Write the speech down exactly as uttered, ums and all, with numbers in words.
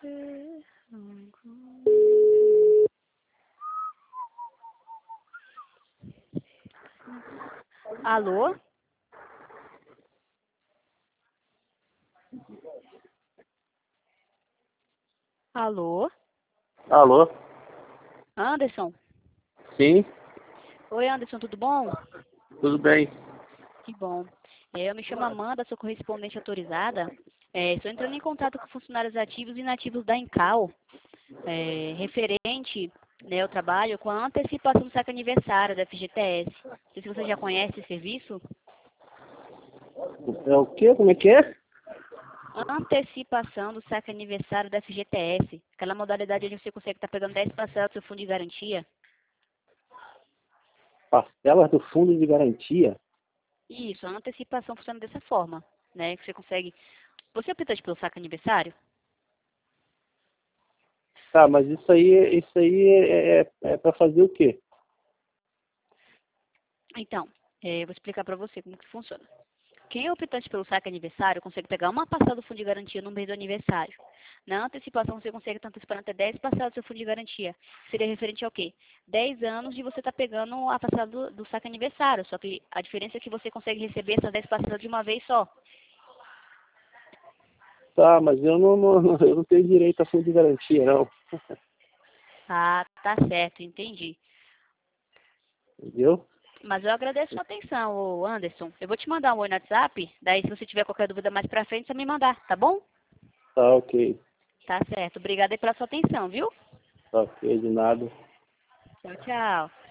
Alô? Alô? Alô? Anderson? Sim, Oi, Anderson, tudo bom? tudo bem. Que bom. É, eu me chamo Amanda, sou correspondente autorizada. É, estou entrando em contato com funcionários ativos e inativos da Incal, é, referente, né, ao trabalho com a antecipação do saque aniversário da F G T S. Não sei se você já conhece esse serviço. É o quê? Como é que é? Antecipação do saque aniversário da F G T S. Aquela modalidade onde você consegue estar pegando dez parcelas do seu fundo de garantia. Parcelas do fundo de garantia? Isso, a antecipação funciona dessa forma, né? Que você consegue. Você é optante pelo saque aniversário? Tá, mas isso aí, isso aí é, é, é para fazer o quê? Então, é, eu vou explicar para você como que funciona. Quem é optante pelo saque aniversário consegue pegar uma parcela do fundo de garantia no mês do aniversário. Na antecipação, você consegue estar antecipando até dez parcelas do seu fundo de garantia. Seria referente ao quê? dez anos de você estar pegando a parcela do, do saque aniversário. Só que a diferença é que você consegue receber essas dez parcelas de uma vez só. Tá, mas eu não, não, eu não tenho direito a fundo de garantia, não. Ah, tá certo, entendi. Entendeu? Mas eu agradeço a sua atenção, ô Anderson. Eu vou te mandar um oi no WhatsApp, daí se você tiver qualquer dúvida mais pra frente, você me mandar, tá bom? Tá, ok. Tá certo. Obrigada aí pela sua atenção, viu? Tá, ok, de nada. Tchau, tchau.